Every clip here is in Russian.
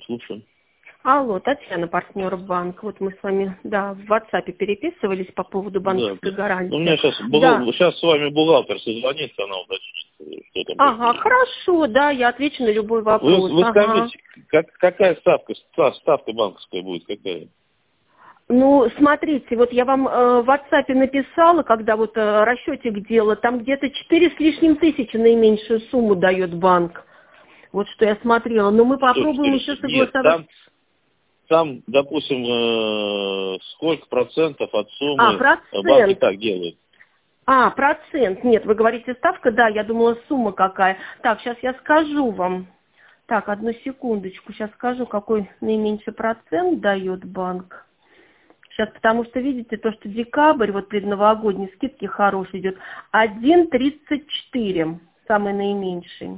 слушаем. Алло, Татьяна, партнер банк. Вот мы с вами, да, в WhatsApp переписывались по поводу банковской гарантии. Ну, у меня сейчас, сейчас с вами бухгалтер созвонится, она уточнит, что там. Ага, хорошо, да, я отвечу на любой вопрос. Вы скажите, какая ставка банковская будет, какая? Ну, смотрите, вот я вам в WhatsApp написала, когда вот расчетик делала, там где-то 4 с лишним тысячи наименьшую сумму дает банк. Вот что я смотрела. Но мы попробуем еще согласовать. Нет, там, допустим, сколько процентов от суммы банки так делают? Процент. Нет, вы говорите ставка, да, я думала сумма какая. Так, сейчас я скажу вам. Так, одну секундочку, сейчас скажу, какой наименьший процент дает банк. Сейчас, потому что, видите, то, что декабрь, вот предновогодние скидки хорошие идет, 1,34, самый наименьший.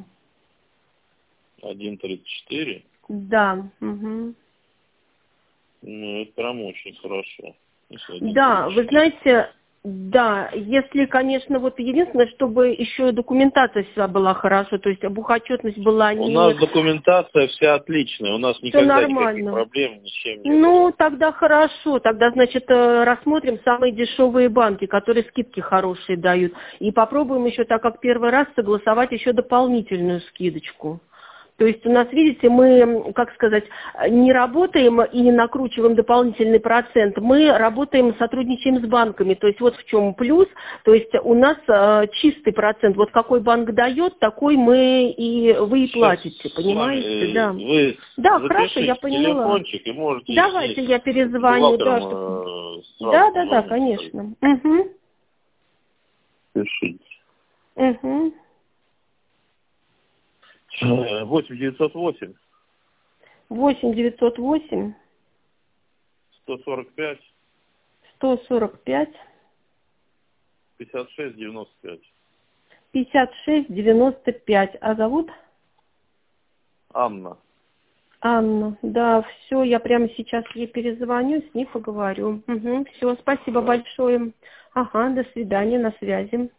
1,34? Да. Угу. Ну, это прям очень хорошо. Да, вы знаете, да, если, конечно, вот единственное, чтобы еще документация вся была хорошо, то есть бухотчетность была не... У нас документация вся отличная, у нас никогда никаких проблем ни с чем не было. Ну, тогда хорошо, тогда, значит, рассмотрим самые дешевые банки, которые скидки хорошие дают, и попробуем еще, так как первый раз, согласовать еще дополнительную скидочку. То есть у нас, видите, мы, как сказать, не работаем и не накручиваем дополнительный процент, мы работаем, сотрудничаем с банками. То есть вот в чем плюс, то есть у нас чистый процент. Вот какой банк дает, такой вы и платите, понимаете? Да, да, хорошо, я поняла. Телефончик и можете... Давайте я перезвоню. Да, конечно. Угу. Пишите. Угу. 8-908. 8-908. 145. 145. 56-95. 56-95. А зовут? Анна. Анна. Да, все, я прямо сейчас ей перезвоню, с ней поговорю. Угу. Все, спасибо большое. Ага, до свидания, на связи.